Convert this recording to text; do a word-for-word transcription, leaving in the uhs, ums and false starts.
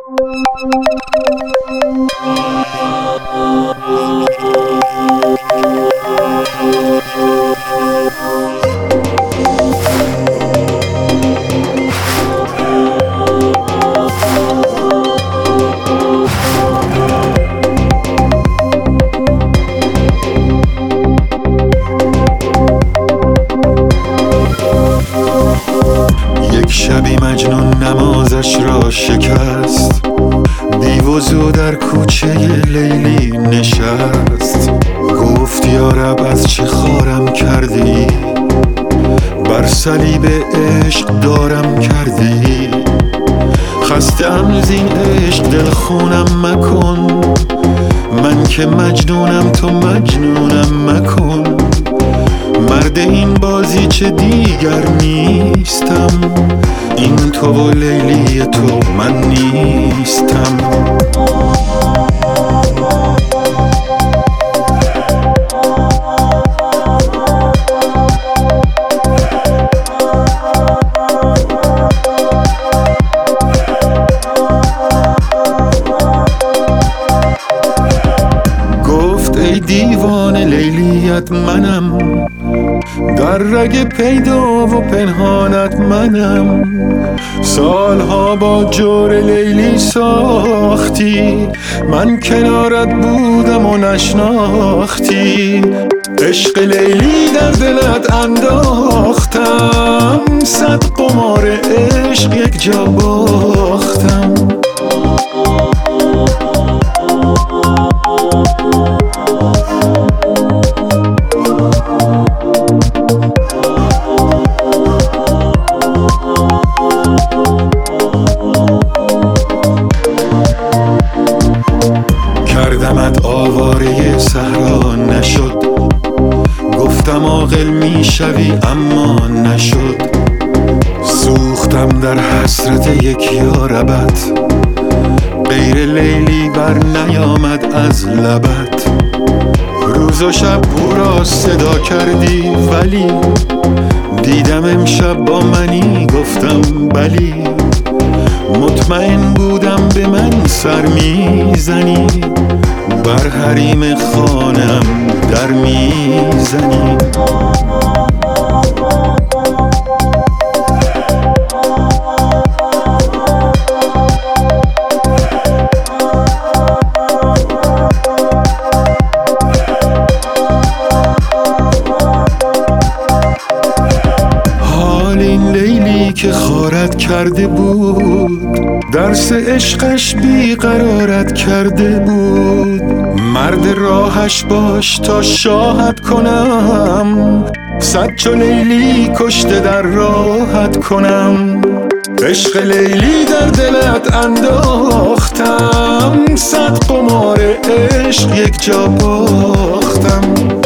شبی مجنون نمازش را شکست، بی وضو در کوچه لیلی نشست. گفت یا رب از چه خارم کردی، بر صلیب عشق دارم کردی. خسته‌ام زین عشق دل خونم مکن، من که مجنونم تو مجنونم مکن. مرد این بازی چه دیگر نیستم، این تو و لیلی تو من نیستم. گفت ای دیوانه لیلیت منم، در رگ پیدا و پنهانت منم. سالها با جور لیلی ساختی، من کنارت بودم و نشناختی. عشق لیلی در دلت انداختم، صد قمار عشق یک جا باختم. کردمت آواره صحرا نشد، گفتم عاقل میشوی اما نشد. سوختم در حسرت یک یاربت، غیر لیلی بر نیامد از لبت. روز و شب او را صدا کردی ولی، دیدم امشب با منی گفتم بلی. مطمئن بودم به من سر میزنی، بر حریم خانم در میزنی. حال این لیلی که خارت کرده بود، درس عشقش بیقرارت کرده بود. مرد راهش باش تا شاهد کنم، صد چو لیلی کشته در راحت کنم. عشق لیلی در دلت انداختم، صد قمار عشق یک جا باختم.